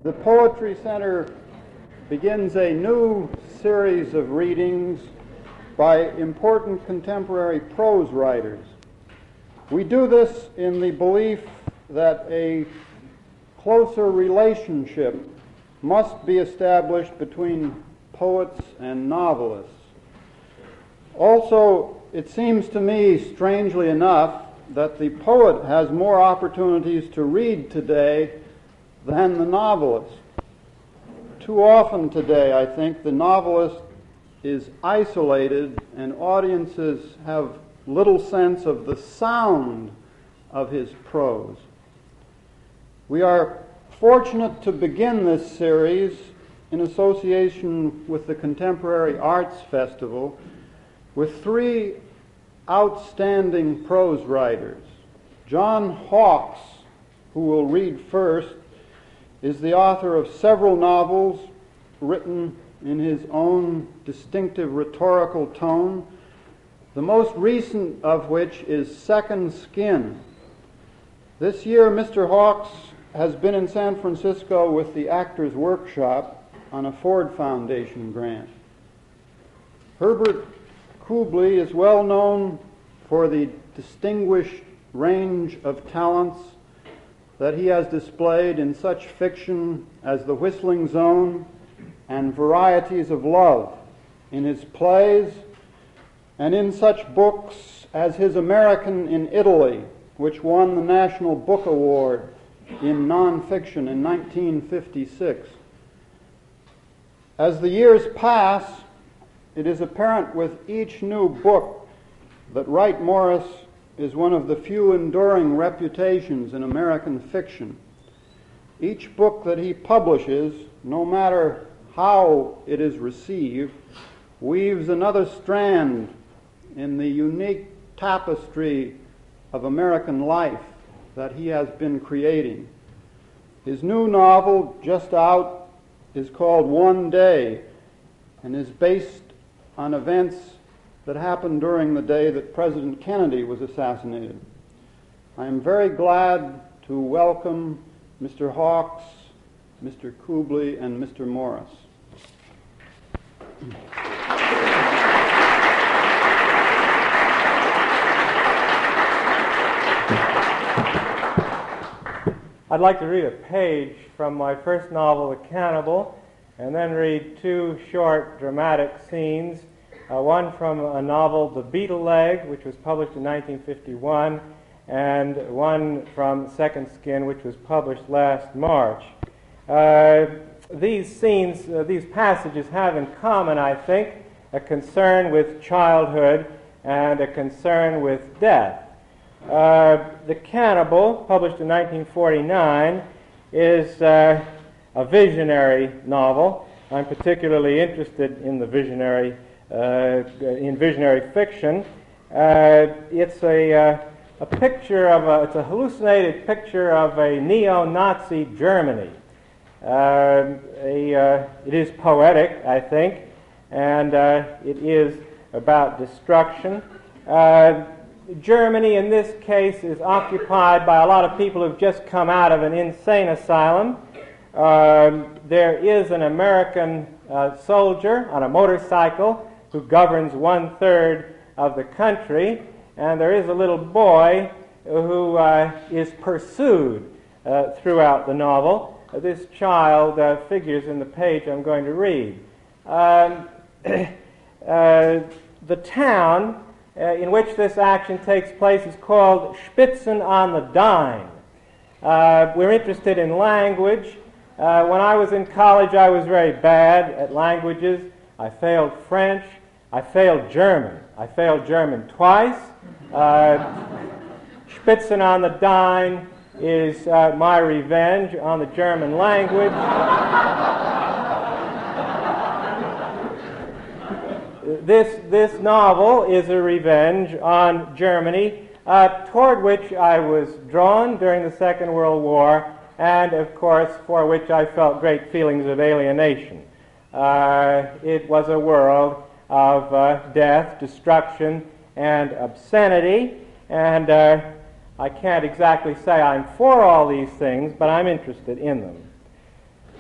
The Poetry Center begins a new series of readings by important contemporary prose writers. We do this in the belief that a closer relationship must be established between poets and novelists. Also, it seems to me, strangely enough, that the poet has more opportunities to read today than the novelist. Too often today, I think, the novelist is isolated and audiences have little sense of the sound of his prose. We are fortunate to begin this series in association with the Contemporary Arts Festival with three outstanding prose writers. John Hawkes, who will read first, is the author of several novels written in his own distinctive rhetorical tone, the most recent of which is Second Skin. This year, Mr. Hawkes has been in San Francisco with the Actors Workshop on a Ford Foundation grant. Herbert Kubley is well known for the distinguished range of talents that he has displayed in such fiction as The Whistling Zone and Varieties of Love, in his plays, and in such books as his American in Italy, which won the National Book Award in nonfiction in 1956. As the years pass, it is apparent with each new book that Wright Morris is one of the few enduring reputations in American fiction. Each book that he publishes, no matter how it is received, weaves another strand in the unique tapestry of American life that he has been creating. His new novel, just out, is called One Day and is based on events that happened during the day that President Kennedy was assassinated. I am very glad to welcome Mr. Hawkes, Mr. Kubley, and Mr. Morris. I'd like to read a page from my first novel, The Cannibal, and then read two short dramatic scenes, one from a novel, The Beetle Leg, which was published in 1951, and one from Second Skin, which was published last March. These scenes, these passages have in common, I think, a concern with childhood and a concern with death. The Cannibal, published in 1949, is a visionary novel. I'm particularly interested in the visionary fiction. It's a picture of it's a hallucinated picture of a neo-Nazi Germany. It is poetic, I think, and it is about destruction. Germany, in this case, is occupied by a lot of people who've just come out of an insane asylum. There is an American soldier on a motorcycle who governs 1/3 of the country, and there is a little boy who is pursued throughout the novel. This child figures in the page I'm going to read. The town in which this action takes place is called Spitzen on the Dine. We're interested in language. When I was in college, I was very bad at languages. I failed French. I failed German. I failed German twice. Spitzen on the Dine is my revenge on the German language. This novel is a revenge on Germany, toward which I was drawn during the Second World War, and of course for which I felt great feelings of alienation. It was a world of death, destruction, and obscenity, and I can't exactly say I'm for all these things, but I'm interested in them.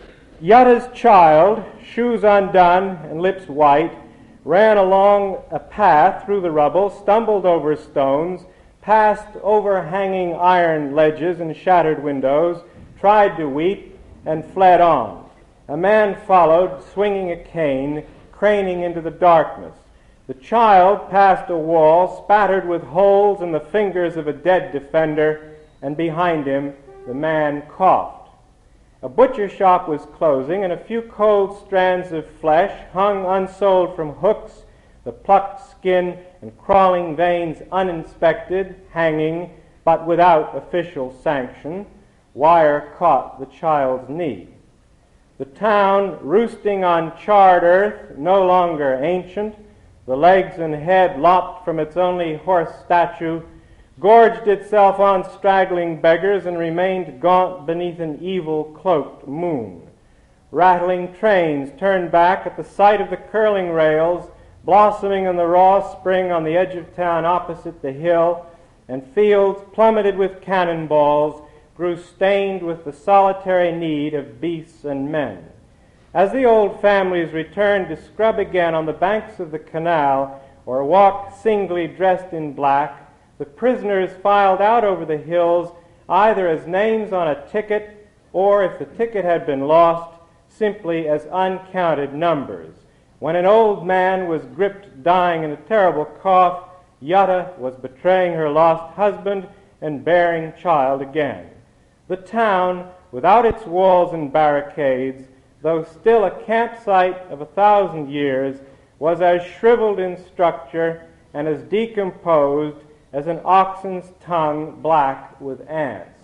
Yutta's child, shoes undone and lips white, ran along a path through the rubble, stumbled over stones, passed overhanging iron ledges and shattered windows, tried to weep, and fled on. A man followed, swinging a cane, craning into the darkness. The child passed a wall spattered with holes in the fingers of a dead defender, and behind him the man coughed. A butcher shop was closing, and a few cold strands of flesh hung unsold from hooks, the plucked skin and crawling veins uninspected, hanging, but without official sanction. Wire caught the child's knee. The town, roosting on charred earth, no longer ancient, the legs and head lopped from its only horse statue, gorged itself on straggling beggars and remained gaunt beneath an evil-cloaked moon. Rattling trains turned back at the sight of the curling rails, blossoming in the raw spring on the edge of town opposite the hill, and fields plummeted with cannonballs grew stained with the solitary need of beasts and men. As the old families returned to scrub again on the banks of the canal or walk singly dressed in black, the prisoners filed out over the hills either as names on a ticket or, if the ticket had been lost, simply as uncounted numbers. When an old man was gripped dying in a terrible cough, Yutta was betraying her lost husband and bearing child again. The town, without its walls and barricades, though still a campsite of 1,000 years, was as shriveled in structure and as decomposed as an oxen's tongue black with ants.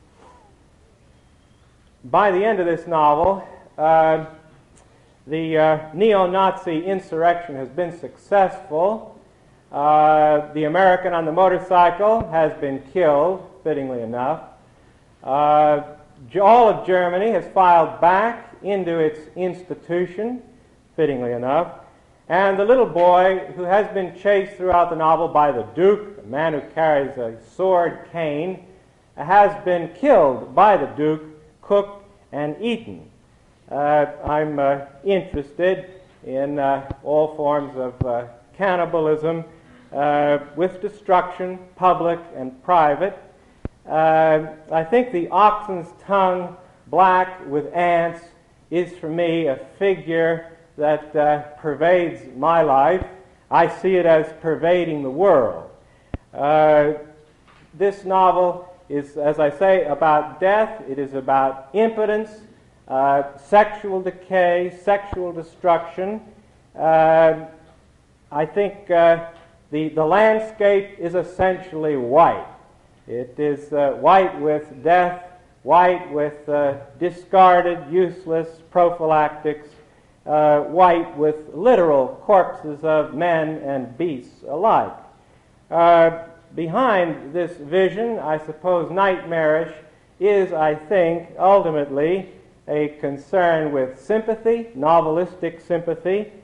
By the end of this novel, the neo-Nazi insurrection has been successful. The American on the motorcycle has been killed, fittingly enough. All of Germany has filed back into its institution, fittingly enough, and the little boy who has been chased throughout the novel by the Duke, a man who carries a sword cane, has been killed by the Duke, cooked, and eaten. I'm interested in all forms of cannibalism with destruction, public and private. I think the oxen's tongue, black with ants, is for me a figure that pervades my life. I see it as pervading the world. This novel is, as I say, about death. It is about impotence, sexual decay, sexual destruction. I think the landscape is essentially white. It is white with death, white with discarded, useless prophylactics, white with literal corpses of men and beasts alike. Behind this vision, I suppose nightmarish, is, I think, ultimately a concern with sympathy, novelistic sympathy,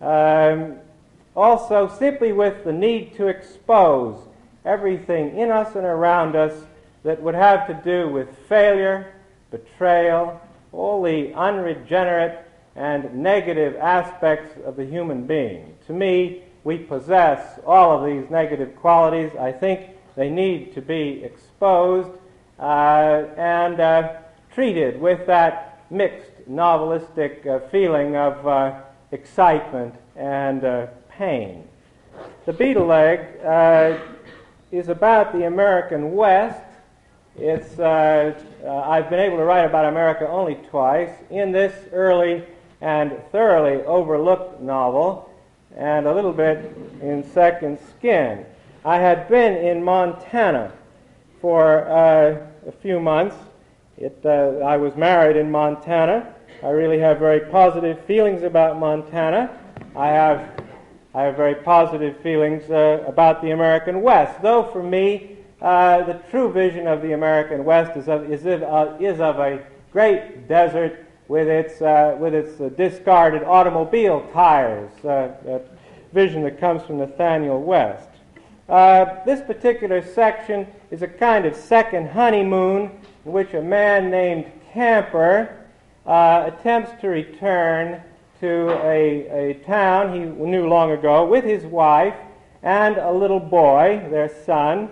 also simply with the need to expose everything in us and around us that would have to do with failure, betrayal, all the unregenerate and negative aspects of the human being. To me, we possess all of these negative qualities. I think they need to be exposed and treated with that mixed novelistic feeling of excitement and pain. The Beetle Leg is about the American West. It's I've been able to write about America only twice, in this early and thoroughly overlooked novel, and a little bit in Second Skin. I had been in Montana for a few months. I was married in Montana. I really have very positive feelings about Montana. I have very positive feelings about the American West, though for me the true vision of the American West is of a great desert with its discarded automobile tires, that vision that comes from Nathaniel West. This particular section is a kind of second honeymoon in which a man named Camper attempts to return to a town he knew long ago with his wife and a little boy, their son.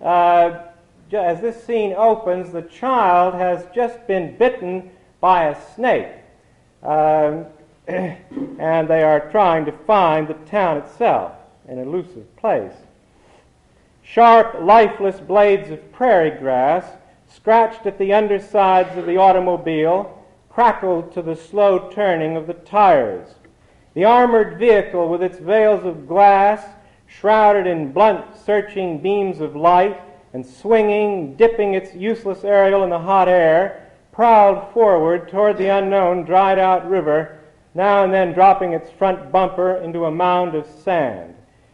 As this scene opens, the child has just been bitten by a snake, and they are trying to find the town itself, an elusive place. Sharp, lifeless blades of prairie grass, scratched at the undersides of the automobile, crackled to the slow turning of the tires. The armored vehicle, with its veils of glass, shrouded in blunt, searching beams of light, and swinging, dipping its useless aerial in the hot air, prowled forward toward the unknown dried-out river, now and then dropping its front bumper into a mound of sand.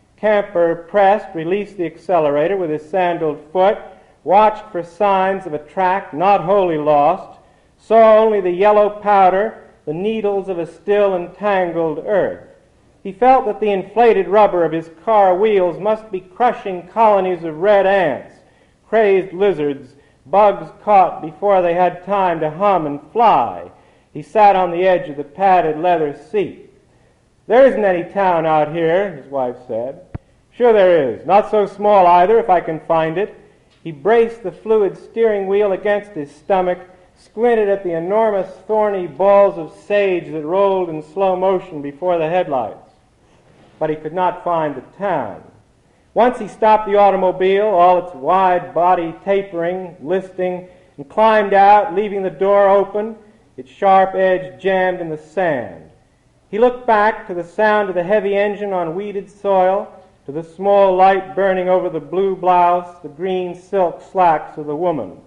Camper pressed, released the accelerator with his sandaled foot, watched for signs of a track not wholly lost, saw only the yellow powder, the needles of a still entangled earth. He felt that the inflated rubber of his car wheels must be crushing colonies of red ants, crazed lizards, bugs caught before they had time to hum and fly. He sat on the edge of the padded leather seat. "There isn't any town out here," his wife said. "Sure there is. Not so small either, if I can find it." He braced the fluid steering wheel against his stomach, squinted at the enormous thorny balls of sage that rolled in slow motion before the headlights. But he could not find the town. Once he stopped the automobile, all its wide body tapering, listing, and climbed out, leaving the door open, its sharp edge jammed in the sand. He looked back to the sound of the heavy engine on weeded soil, to the small light burning over the blue blouse, the green silk slacks of the woman.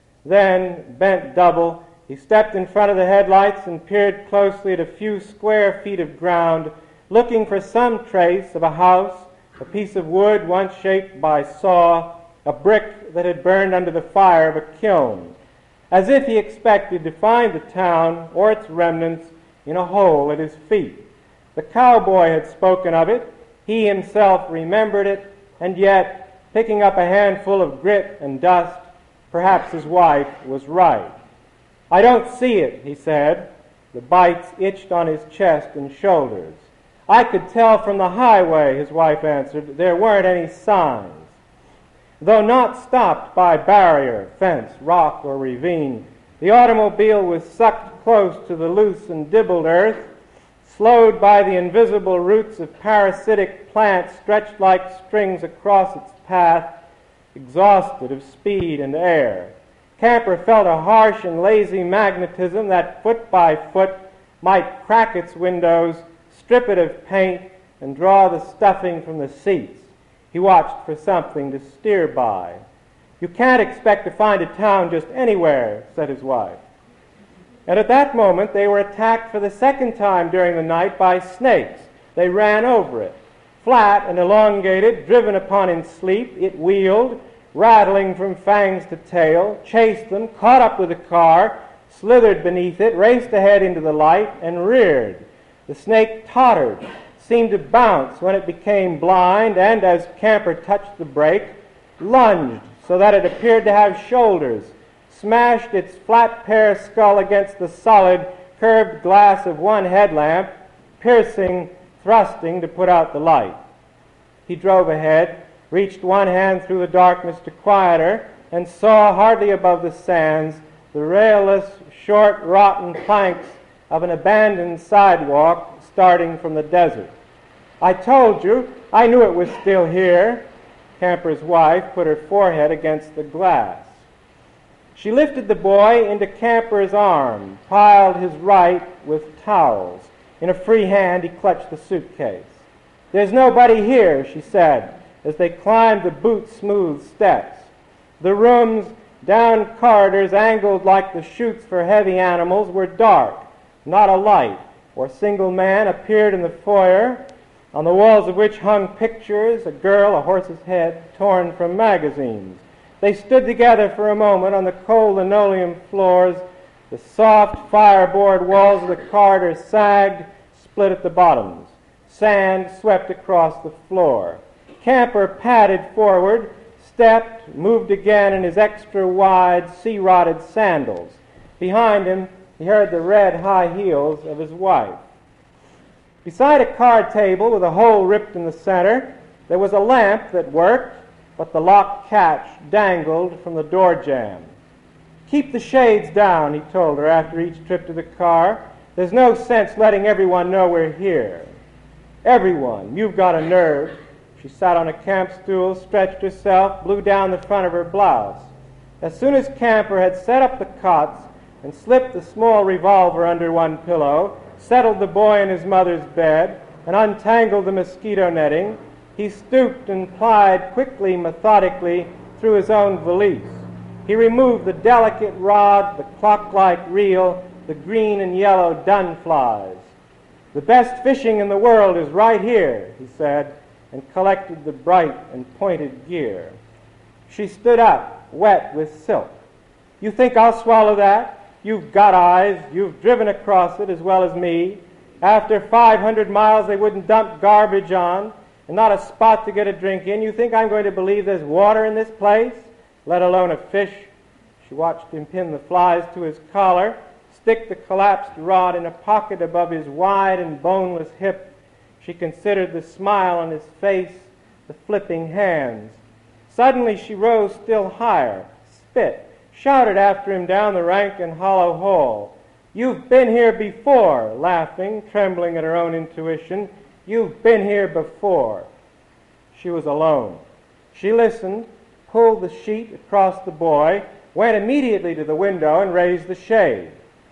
Then, bent double, he stepped in front of the headlights and peered closely at a few square feet of ground, looking for some trace of a house, a piece of wood once shaped by saw, a brick that had burned under the fire of a kiln, as if he expected to find the town or its remnants in a hole at his feet. The cowboy had spoken of it, he himself remembered it, and yet, picking up a handful of grit and dust, perhaps his wife was right. "I don't see it," he said. The bites itched on his chest and shoulders. "I could tell from the highway," his wife answered. "There weren't any signs." Though not stopped by barrier, fence, rock, or ravine, the automobile was sucked close to the loose and dibbled earth, slowed by the invisible roots of parasitic plants stretched like strings across its path, exhausted of speed and air. Camper felt a harsh and lazy magnetism that, foot by foot, might crack its windows, strip it of paint, and draw the stuffing from the seats. He watched for something to steer by. "You can't expect to find a town just anywhere," said his wife. And at that moment they were attacked for the second time during the night by snakes. They ran over it. Flat and elongated, driven upon in sleep, it wheeled, rattling from fangs to tail, chased them, caught up with the car, slithered beneath it, raced ahead into the light, and reared. The snake tottered, seemed to bounce when it became blind, and as Camper touched the brake, lunged so that it appeared to have shoulders, smashed its flat pear skull against the solid, curved glass of one headlamp, piercing, thrusting to put out the light. He drove ahead, reached one hand through the darkness to quiet her, and saw, hardly above the sands, the railless, short, rotten planks of an abandoned sidewalk starting from the desert. "I told you, I knew it was still here." Camper's wife put her forehead against the glass. She lifted the boy into Camper's arm, piled his right with towels. In a free hand he clutched the suitcase. "There's nobody here," she said, as they climbed the boot-smooth steps. The rooms, down corridors angled like the chutes for heavy animals, were dark. Not a light or single man appeared in the foyer, on the walls of which hung pictures, a girl, a horse's head, torn from magazines. They stood together for a moment on the cold linoleum floors. The soft fireboard walls of the corridor sagged, split at the bottoms. Sand swept across the floor. Camper padded forward, stepped, moved again in his extra-wide, sea-rotted sandals. Behind him, he heard the red high heels of his wife. Beside a card table with a hole ripped in the center, there was a lamp that worked, but the locked catch dangled from the door jamb. "Keep the shades down," he told her after each trip to the car. "There's no sense letting everyone know we're here." "Everyone, you've got a nerve." She sat on a camp stool, stretched herself, blew down the front of her blouse. As soon as Camper had set up the cots and slipped the small revolver under one pillow, settled the boy in his mother's bed, and untangled the mosquito netting, he stooped and plied quickly, methodically, through his own valise. He removed the delicate rod, the clock-like reel, the green and yellow dun flies. "The best fishing in the world is right here," he said, and collected the bright and pointed gear. She stood up, wet with silk. "You think I'll swallow that? You've got eyes. You've driven across it as well as me. After 500 miles they wouldn't dump garbage on, and not a spot to get a drink in. You think I'm going to believe there's water in this place, let alone a fish?" She watched him pin the flies to his collar, stick the collapsed rod in a pocket above his wide and boneless hip. She considered the smile on his face, the flipping hands. Suddenly she rose still higher, spit, shouted after him down the rank and hollow hall. "You've been here before," laughing, trembling at her own intuition. "You've been here before." She was alone. She listened, pulled the sheet across the boy, went immediately to the window and raised the shade.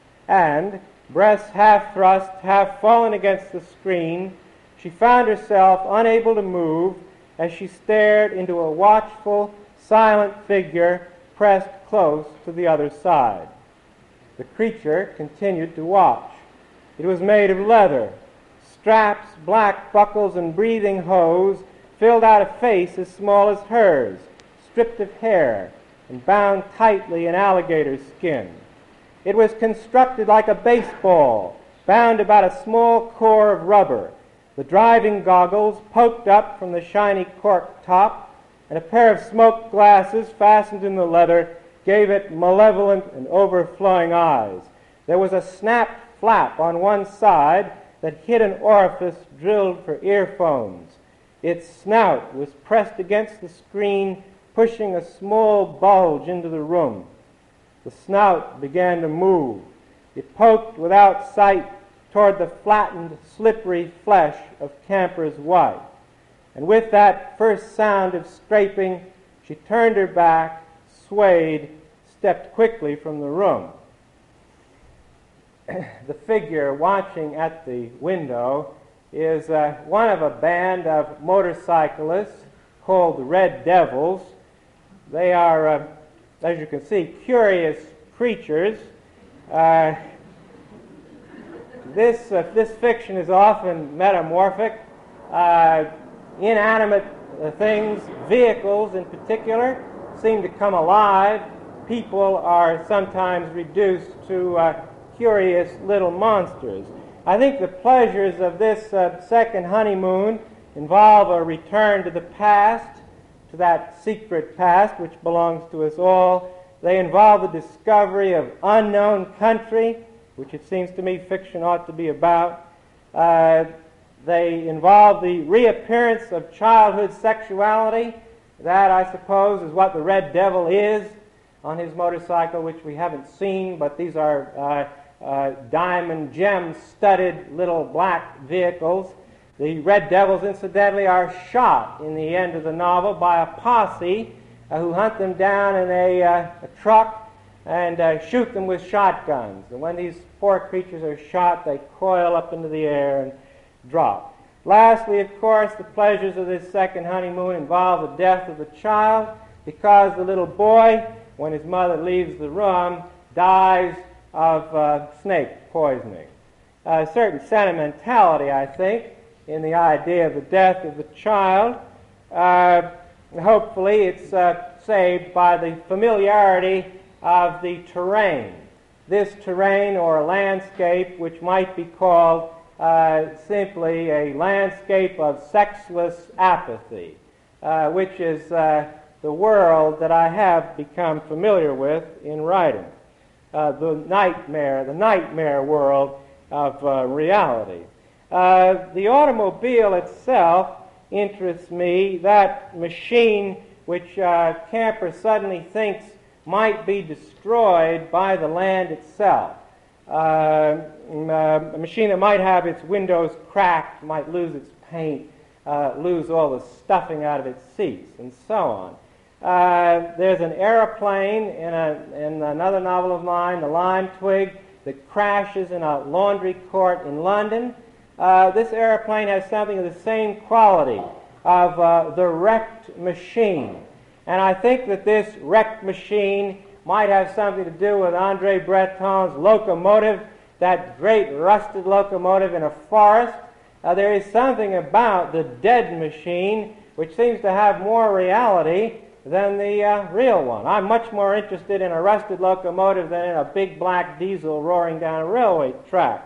And, breasts half thrust, half fallen against the screen, she found herself unable to move as she stared into a watchful, silent figure pressed close to the other side. The creature continued to watch. It was made of leather. Straps, black buckles, and breathing hose filled out a face as small as hers, stripped of hair, and bound tightly in alligator skin. It was constructed like a baseball, bound about a small core of rubber. The driving goggles poked up from the shiny cork top, and a pair of smoked glasses fastened in the leather gave it malevolent and overflowing eyes. There was a snapped flap on one side that hid an orifice drilled for earphones. Its snout was pressed against the screen, pushing a small bulge into the room. The snout began to move. It poked without sight toward the flattened, slippery flesh of Camper's wife. And with that first sound of scraping, she turned her back, swayed, stepped quickly from the room. The figure watching at the window is one of a band of motorcyclists called the Red Devils. They are, as you can see, curious creatures. This fiction is often metamorphic. Inanimate things, vehicles in particular, seem to come alive. People are sometimes reduced to curious little monsters. I think the pleasures of this second honeymoon involve a return to the past, to that secret past which belongs to us all. They involve the discovery of unknown country, which it seems to me fiction ought to be about. They involve the reappearance of childhood sexuality. That, I suppose, is what the Red Devil is on his motorcycle, which we haven't seen, but these are diamond gem-studded little black vehicles. The Red Devils, incidentally, are shot in the end of the novel by a posse who hunt them down in a truck and shoot them with shotguns. And when these poor creatures are shot, they coil up into the air and drop. Lastly, of course, the pleasures of this second honeymoon involve the death of the child, because the little boy, when his mother leaves the room, dies of snake poisoning. A certain sentimentality, I think, in the idea of the death of the child. Hopefully it's saved by the familiarity of the terrain. This terrain or landscape, which might be called simply a landscape of sexless apathy, which is the world that I have become familiar with in writing. the nightmare world of reality. The automobile itself interests me, that machine which Camper suddenly thinks might be destroyed by the land itself. A machine that might have its windows cracked, might lose its paint, lose all the stuffing out of its seats, and so on. There's an airplane in another novel of mine, The Lime Twig, that crashes in a laundry court in London. This airplane has something of the same quality of the wrecked machine. And I think that this wrecked machine might have something to do with Andre Breton's locomotive, that great rusted locomotive in a forest. There is something about the dead machine which seems to have more reality than the real one. I'm much more interested in a rusted locomotive than in a big black diesel roaring down a railway track.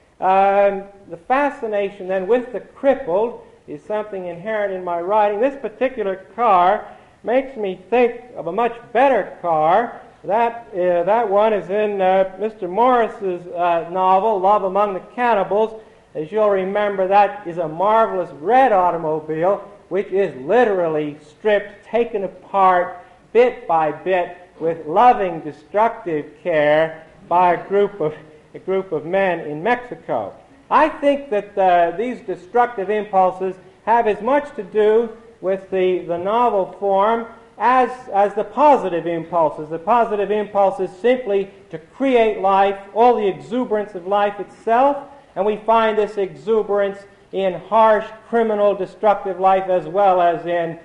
The fascination then with the crippled is something inherent in my writing. This particular car makes me think of a much better car. That one is in Mr. Morris's novel, Love Among the Cannibals. As you'll remember, that is a marvelous red automobile which is literally stripped, taken apart bit by bit with loving, destructive care by a group of men in Mexico. I think that these destructive impulses have as much to do with the novel form as the positive impulses. The positive impulse is simply to create life, all the exuberance of life itself, and we find this exuberance in harsh, criminal, destructive life as well as in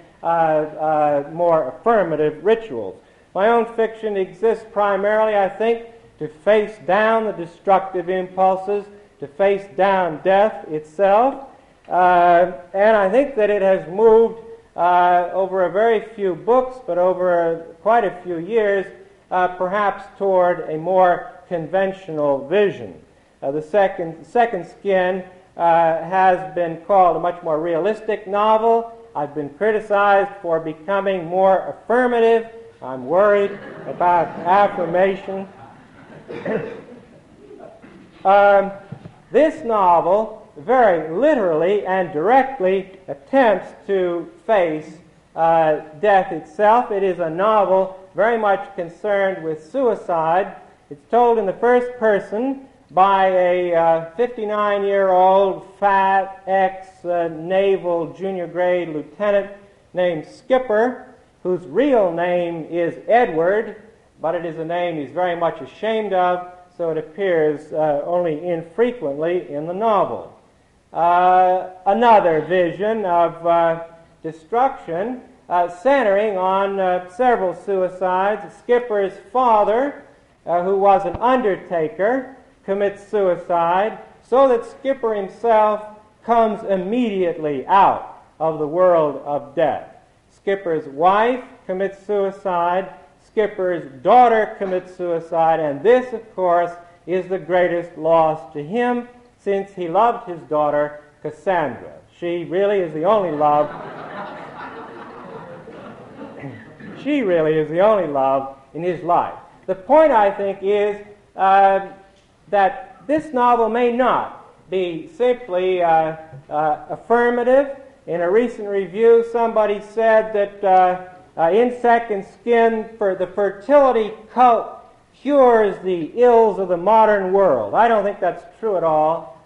more affirmative rituals. My own fiction exists primarily, I think, to face down the destructive impulses, to face down death itself, and I think that it has moved over a very few books, but over quite a few years, perhaps toward a more conventional vision. The Second Skin has been called a much more realistic novel. I've been criticized for becoming more affirmative. I'm worried about affirmation. This novel very literally and directly attempts to face death itself. It is a novel very much concerned with suicide. It's told in the first person by a 59-year-old fat ex-naval junior grade lieutenant named Skipper, whose real name is Edward, but it is a name he's very much ashamed of, so it appears only infrequently in the novel. Another vision of destruction centering on several suicides. Skipper's father, who was an undertaker, commits suicide, so that Skipper himself comes immediately out of the world of death. Skipper's wife commits suicide, Skipper's daughter commits suicide, and this, of course, is the greatest loss to him, since he loved his daughter, Cassandra. She really is the only love. She really is the only love in his life. The point, I think, is that this novel may not be simply affirmative. In a recent review, somebody said that in Second Skin, the fertility cult cures the ills of the modern world. I don't think that's true at all.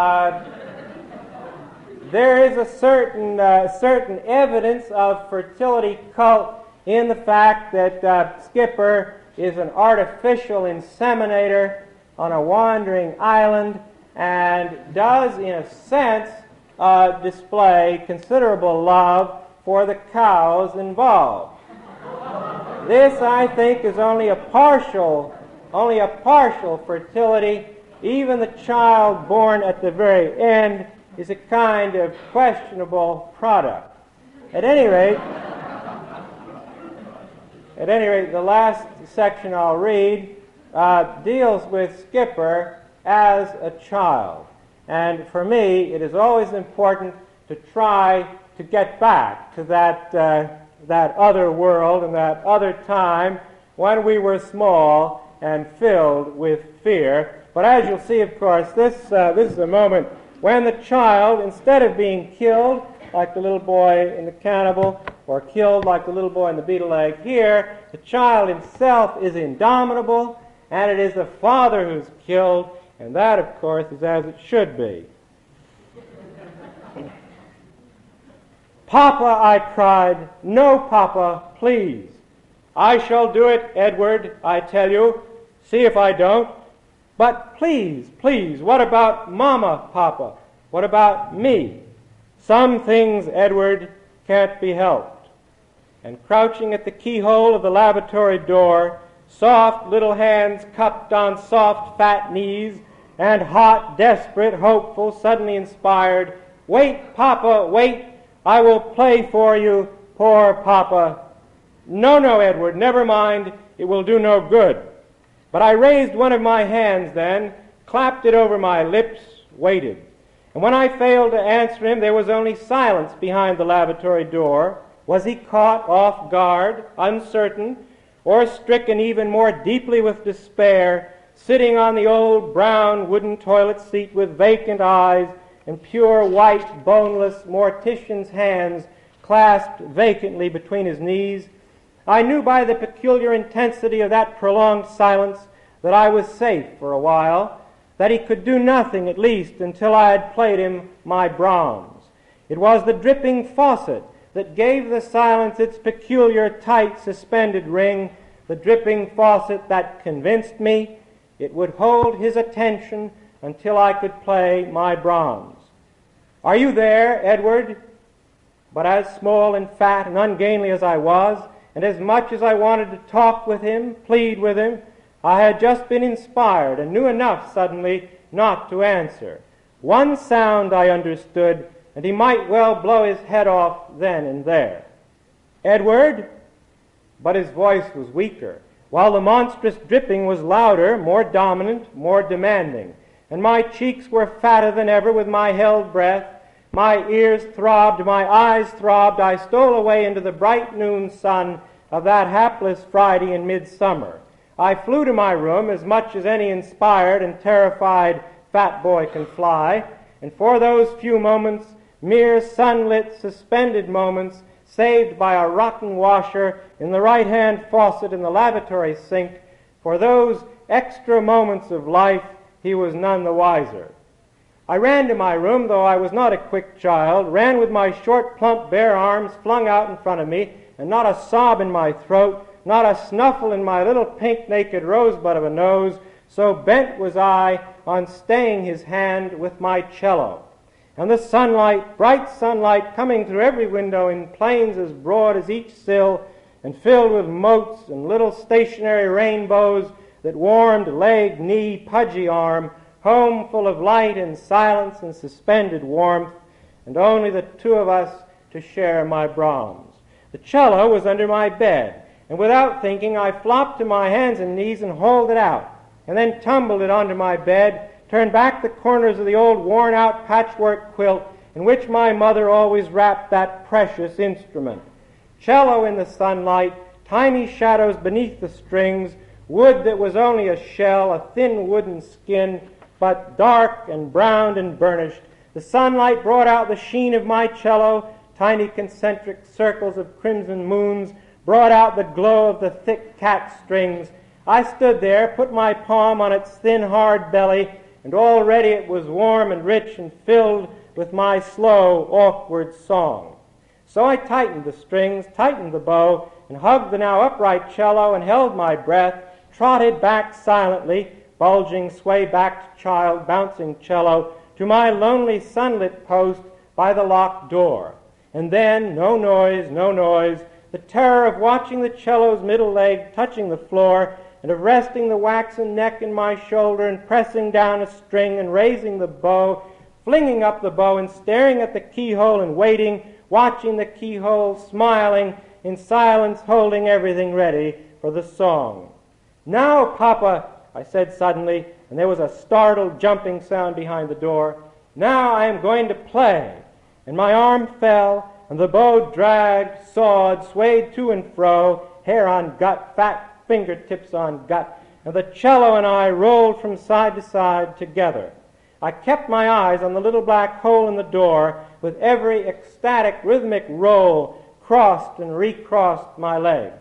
There is a certain evidence of fertility cult in the fact that Skipper is an artificial inseminator on a wandering island and does, in a sense, display considerable love for the cows involved. This, I think, is only a partial fertility. Even the child born at the very end is a kind of questionable product. At any rate, the last section I'll read deals with Skipper as a child. And for me, it is always important to try to get back to that other world and that other time when we were small and filled with fear. But as you'll see, of course, this is a moment when the child, instead of being killed like the little boy in the cannibal, or killed like the little boy in the beetle egg here, the child himself is indomitable, and it is the father who's killed, and that, of course, is as it should be. "Papa," I cried, "no, Papa, please. I shall do it, Edward, I tell you. See if I don't. But please, please, what about Mama, Papa? What about me? Some things, Edward, can't be helped." And crouching at the keyhole of the lavatory door, soft little hands cupped on soft, fat knees, and hot, desperate, hopeful, suddenly inspired, "Wait, Papa, wait. I will play for you, poor Papa." "No, no, Edward, never mind. It will do no good." But I raised one of my hands then, clapped it over my lips, waited. And when I failed to answer him, there was only silence behind the lavatory door. Was he caught off guard, uncertain, or stricken even more deeply with despair, sitting on the old brown wooden toilet seat with vacant eyes and pure white, boneless mortician's hands clasped vacantly between his knees? I knew by the peculiar intensity of that prolonged silence that I was safe for a while, that he could do nothing at least until I had played him my Brahms. It was the dripping faucet that gave the silence its peculiar tight suspended ring, the dripping faucet that convinced me it would hold his attention until I could play my Brahms. "Are you there, Edward?" But as small and fat and ungainly as I was, and as much as I wanted to talk with him, plead with him, I had just been inspired and knew enough suddenly not to answer. One sound I understood, and he might well blow his head off then and there. "Edward?" But his voice was weaker, while the monstrous dripping was louder, more dominant, more demanding, and my cheeks were fatter than ever with my held breath. My ears throbbed, my eyes throbbed. I stole away into the bright noon sun of that hapless Friday in midsummer. I flew to my room as much as any inspired and terrified fat boy can fly, and for those few moments, mere sunlit, suspended moments, saved by a rotten washer in the right-hand faucet in the lavatory sink, for those extra moments of life, he was none the wiser. I ran to my room, though I was not a quick child, ran with my short, plump, bare arms flung out in front of me, and not a sob in my throat, not a snuffle in my little pink, naked rosebud of a nose, so bent was I on staying his hand with my cello. And the sunlight, bright sunlight, coming through every window in planes as broad as each sill, and filled with motes and little stationary rainbows that warmed leg, knee, pudgy arm, home full of light and silence and suspended warmth, and only the two of us to share my Brahms. The cello was under my bed, and without thinking I flopped to my hands and knees and hauled it out, and then tumbled it onto my bed, turned back the corners of the old worn-out patchwork quilt in which my mother always wrapped that precious instrument. Cello in the sunlight, tiny shadows beneath the strings, wood that was only a shell, a thin wooden skin, but dark and browned and burnished. The sunlight brought out the sheen of my cello, tiny concentric circles of crimson moons, brought out the glow of the thick cat strings. I stood there, put my palm on its thin, hard belly, and already it was warm and rich and filled with my slow, awkward song. So I tightened the strings, tightened the bow, and hugged the now upright cello and held my breath, trotted back silently, bulging, sway-backed child, bouncing cello, to my lonely sunlit post by the locked door. And then, no noise, no noise, the terror of watching the cello's middle leg touching the floor, and of resting the waxen neck in my shoulder and pressing down a string and raising the bow, flinging up the bow and staring at the keyhole and waiting, watching the keyhole, smiling, in silence holding everything ready for the song. "Now, Papa," I said suddenly, and there was a startled jumping sound behind the door. "Now I am going to play." And my arm fell, and the bow dragged, sawed, swayed to and fro, hair on gut, fat fingertips on gut, and the cello and I rolled from side to side together. I kept my eyes on the little black hole in the door with every ecstatic rhythmic roll, crossed and recrossed my legs.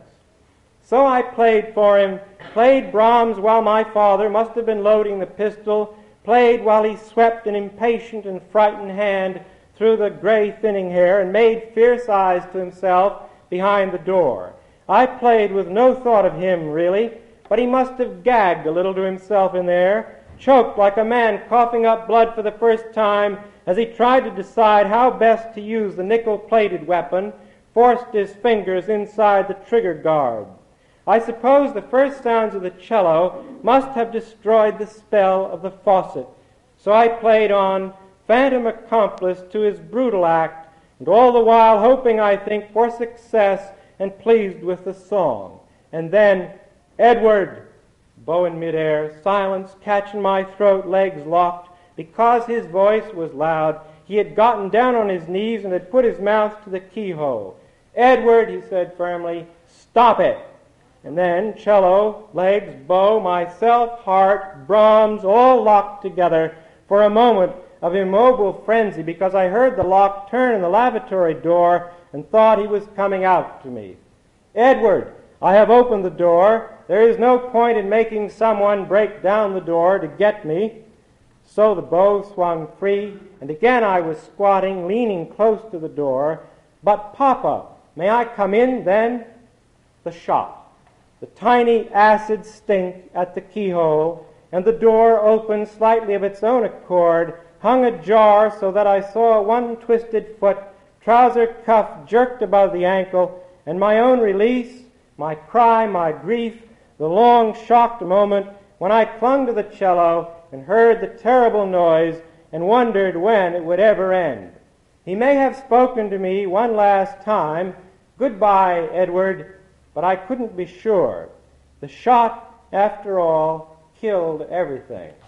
So I played for him, played Brahms while my father must have been loading the pistol, played while he swept an impatient and frightened hand through the gray thinning hair and made fierce eyes to himself behind the door. I played with no thought of him, really, but he must have gagged a little to himself in there, choked like a man coughing up blood for the first time as he tried to decide how best to use the nickel-plated weapon, forced his fingers inside the trigger guard. I suppose the first sounds of the cello must have destroyed the spell of the faucet, so I played on, phantom accomplice to his brutal act, and all the while hoping, I think, for success and pleased with the song. And then, Edward, bow in midair, silence catching my throat, legs locked. Because his voice was loud, he had gotten down on his knees and had put his mouth to the keyhole. Edward, he said firmly, stop it. And then cello, legs, bow, myself, heart, Brahms, all locked together for a moment of immobile frenzy because I heard the lock turn in the lavatory door and thought he was coming out to me. Edward, I have opened the door. There is no point in making someone break down the door to get me. So the bow swung free, and again I was squatting, leaning close to the door. But, Papa, may I come in then? The shot. The tiny acid stink at the keyhole, and the door opened slightly of its own accord, hung ajar so that I saw one twisted foot, trouser cuff jerked above the ankle, and my own release, my cry, my grief, the long shocked moment when I clung to the cello and heard the terrible noise and wondered when it would ever end. He may have spoken to me one last time, "Goodbye, Edward," but I couldn't be sure. The shot, after all, killed everything.